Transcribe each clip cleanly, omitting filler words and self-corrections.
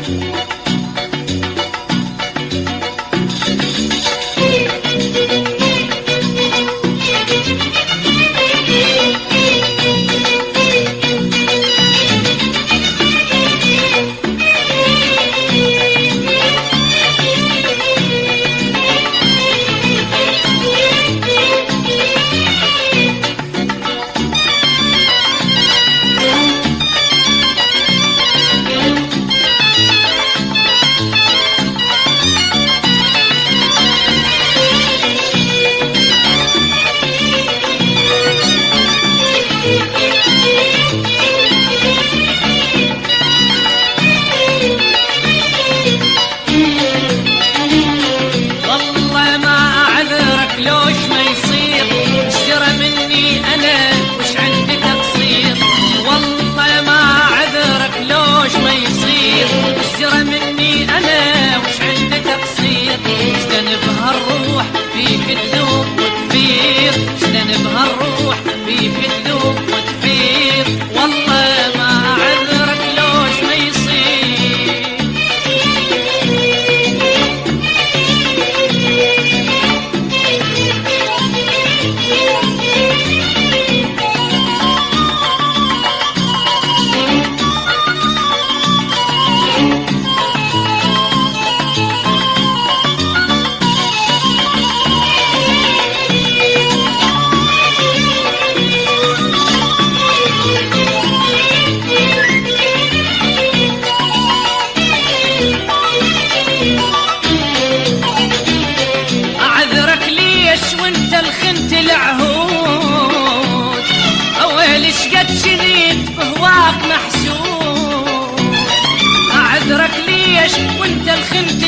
وانت الخنت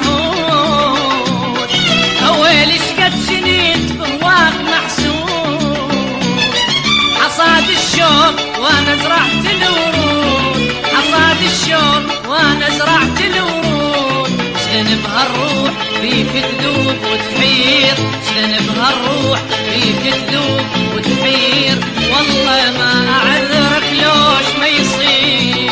العهود، اول شقد سنين بهواك محسود. حصاد الشوق وانا زرعت الورود، حصاد الشوق وانا زرعت الورود. شلن بهالروح فيك تذوب وتحير، شلن بهالروح فيك تذوب وتحير. والله ما اعذرك لوش ما يصير.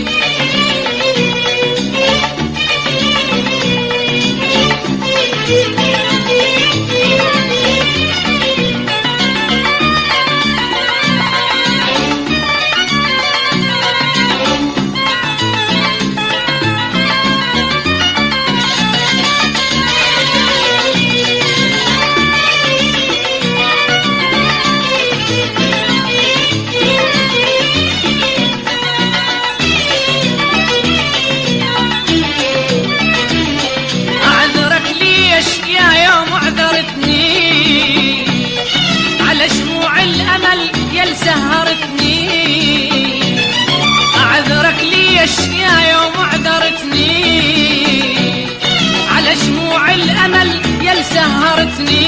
سهرتني أعذرك ليش يا يوم أعذرتني، على شموع الأمل يا سهرتني.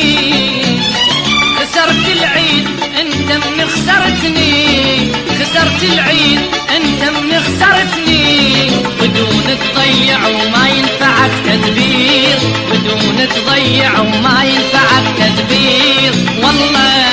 خسرت العيد أنت من خسرتني، خسرت العيد أنت من خسرتني. بدون تضيع وما ينفعك تدبير، بدون تضيع وما ينفعك تدبير. والله